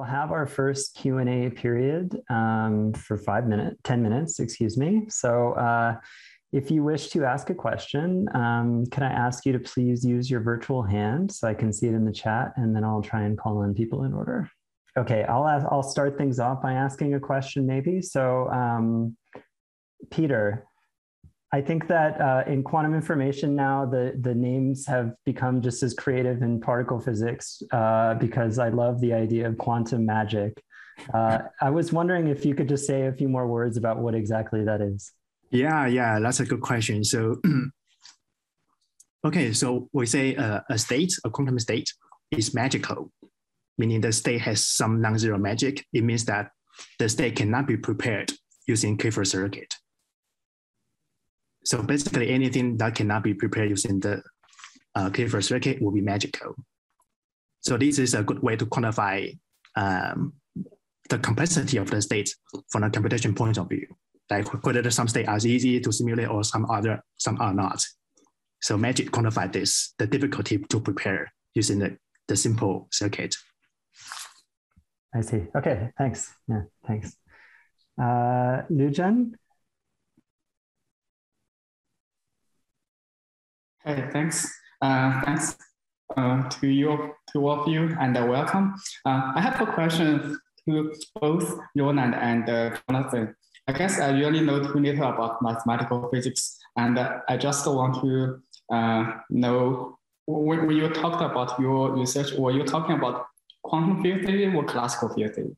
have our first Q&A period for 10 minutes, excuse me. So if you wish to ask a question, can I ask you to please use your virtual hand so I can see it in the chat, and then I'll try and call on people in order. Okay, I'll start things off by asking a question maybe. So Peter, I think that in quantum information now, the names have become just as creative in particle physics because I love the idea of quantum magic. I was wondering if you could just say a few more words about what exactly that is. Yeah, that's a good question. So, okay, so we say a quantum state is magical, meaning the state has some non-zero magic. It means that the state cannot be prepared using K-first circuit. So basically anything that cannot be prepared using the K-first circuit will be magical. So this is a good way to quantify the complexity of the state from a computation point of view, like whether some states are easy to simulate or some are not. So magic quantify this, the difficulty to prepare using the simple circuit. I see. Okay, thanks. Yeah, thanks. Lujan? Hey, thanks. Thanks to all of you, and welcome. I have a question to both Roland and Jonathan. I guess I really know too little about mathematical physics, and I just want to know, when you talked about your research, were you talking about quantum field theory or classical field theory?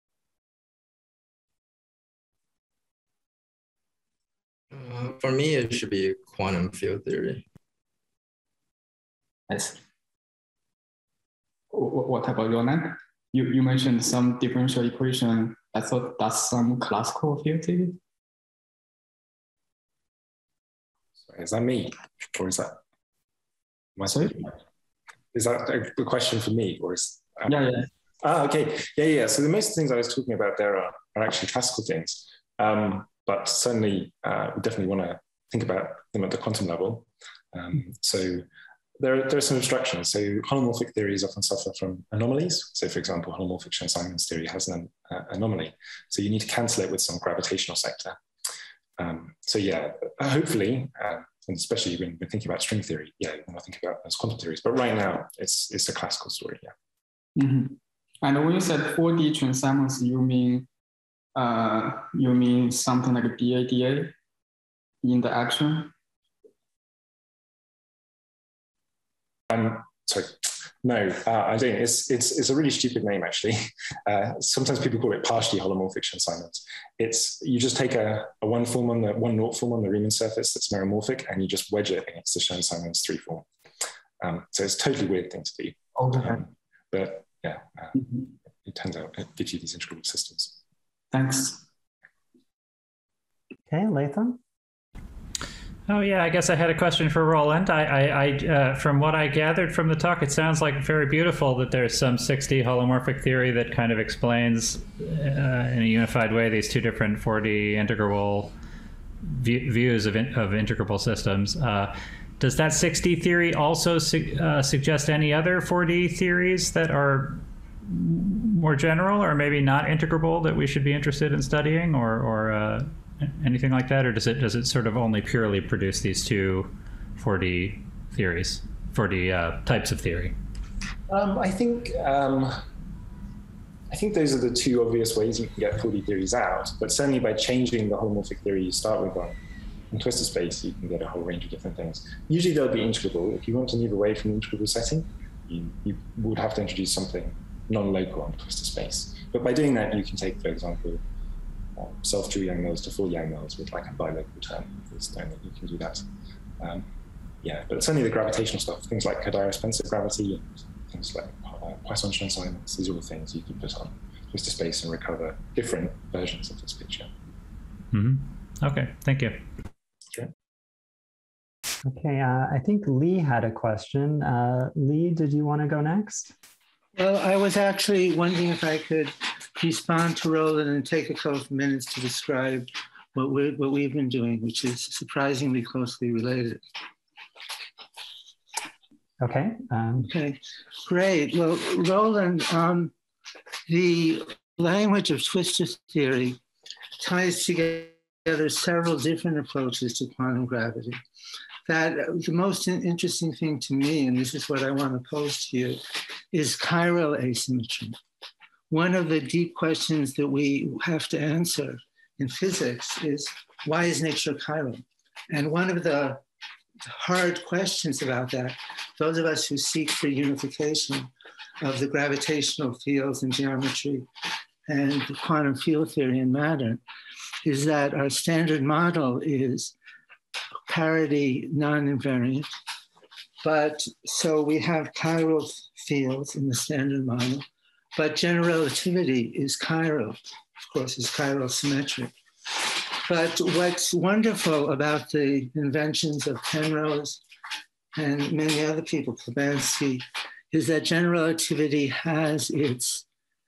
For me, it should be quantum field theory. Yes. What about Roland? You mentioned some differential equation. I thought that's some classical field theory. Sorry, is that me, or is that? Sorry? Is that a question for me, or is? Yeah. Okay. Yeah. So the most things I was talking about there are actually classical things, but certainly we definitely want to think about them at the quantum level. So there are some abstractions. So holomorphic theories often suffer from anomalies. So for example, holomorphic Schoen-Simons theory has an anomaly. So you need to cancel it with some gravitational sector. So yeah, hopefully, and especially when we're thinking about string theory, yeah, you want to think about those quantum theories. But right now, it's a classical story, yeah. Mm-hmm. And when you said 4D Schoen-Simons, you mean something like a BADA in the action? Sorry, no, I don't. It's a really stupid name, actually. Sometimes people call it partially holomorphic Schoen-Simons. You just take a one naught form on the Riemann surface that's meromorphic, and you just wedge it against the Schoen-Simons 3 form. So it's a totally weird thing to do. Okay. But yeah, it turns out it gives you these integrable systems. Thanks. Okay, Latham? Oh yeah, I guess I had a question for Roland. From what I gathered from the talk, it sounds like very beautiful that there's some 6D holomorphic theory that kind of explains in a unified way these two different 4D integrable views of integrable systems. Does that 6D theory also suggest any other 4D theories that are more general or maybe not integrable that we should be interested in studying, or anything like that, or does it sort of only purely produce these two 4D theories, 4D types of theory? I think those are the two obvious ways you can get 4D theories out, but certainly by changing the holomorphic theory you start with in twistor space, you can get a whole range of different things. Usually they'll be integrable. If you want to move away from the integrable setting, you would have to introduce something non-local on twistor space. But by doing that, you can take, for example, self-true Yang-Mills to full Yang-Mills with like a bilocal term. You can do that. Yeah, but certainly the gravitational stuff, things like Kodaira-Spencer gravity and things like Poisson Schoen-Simons, these are all things you can put on twistor space and recover different versions of this picture. Mm-hmm. Okay, thank you. Sure. Okay, I think Lee had a question. Lee, did you want to go next? Well, I was actually wondering if I could respond to Roland and take a couple of minutes to describe what we've been doing, which is surprisingly closely related. Okay. Okay, great. Well, Roland, The language of twistor theory ties together several different approaches to quantum gravity. That the most interesting thing to me, and this is what I want to pose to you, is chiral asymmetry. One of the deep questions that we have to answer in physics is, why is nature chiral? And one of the hard questions about that, those of us who seek for unification of the gravitational fields and geometry and the quantum field theory and matter, is that our standard model is parity non-invariant. But so we have chiral fields in the standard model, but general relativity is chiral, of course, is chiral symmetric. But what's wonderful about the inventions of Penrose and many other people, Klebanski, is that general relativity has its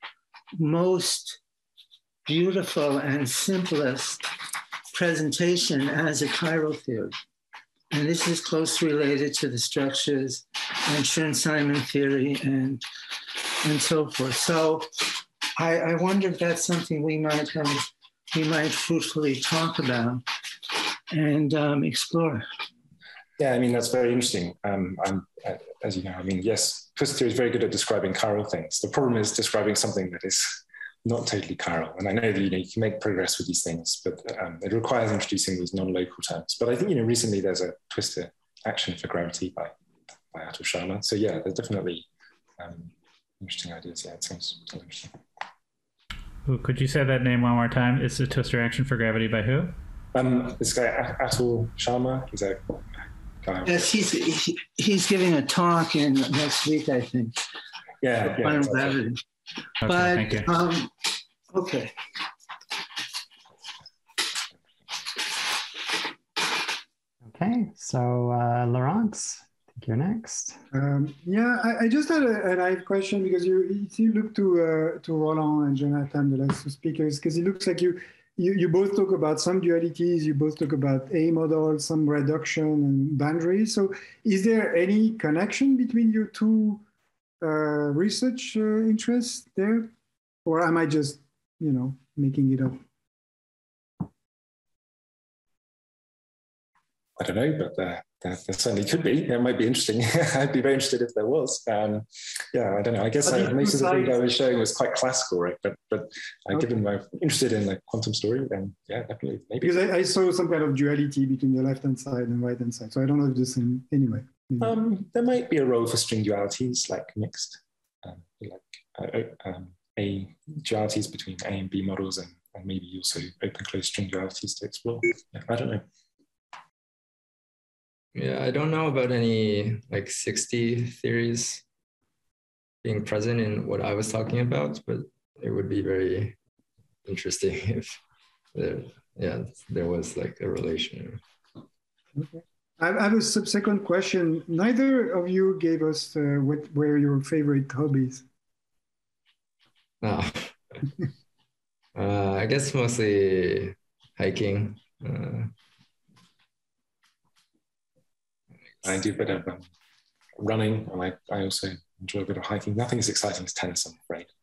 most beautiful and simplest presentation as a chiral theory. And this is closely related to the structures and Chern-Simon theory and so forth. So I wonder if that's something we might fruitfully talk about and explore. Yeah, I mean, that's very interesting. As you know, I mean, yes, twistor theory is very good at describing chiral things. The problem is describing something that is not totally chiral. And I know that, you can make progress with these things, but it requires introducing these non-local terms. But I think, recently there's a twistor action for gravity by Atul Sharma. So yeah, there's definitely interesting ideas. Yeah, it sounds interesting. Could you say that name one more time? It's a twistor action for gravity by who? This guy, Atul Sharma, he's a guy. Yes, he's giving a talk in next week, I think. Yeah. Gravity. Okay, but, thank you. Okay. Okay, so Laurence, I think you're next. I just had a naive question, because you look to Roland and Jonathan, the last two speakers, because it looks like you both talk about some dualities, you both talk about A models, some reduction and boundaries. So is there any connection between your two research interests there, or am I just making it up? I don't know, but there certainly could be. It might be interesting. I'd be very interested if there was. I don't know. I guess most of the things I was showing was quite classical, right? But given I'm interested in the quantum story, then yeah, definitely, maybe. Because I saw some kind of duality between the left-hand side and right-hand side. So I don't know if this in anyway. There might be a role for string dualities, like mixed, A dualities between A and B models, and maybe also open-closed string dualities to explore. Yeah, I don't know. Yeah, I don't know about any 60 theories being present in what I was talking about, but it would be very interesting if there was a relation. Okay. I have a subsequent question. Neither of you gave us what were your favorite hobbies. I guess mostly hiking. I do a bit of running, and I also enjoy a bit of hiking. Nothing as exciting as tennis, I'm afraid.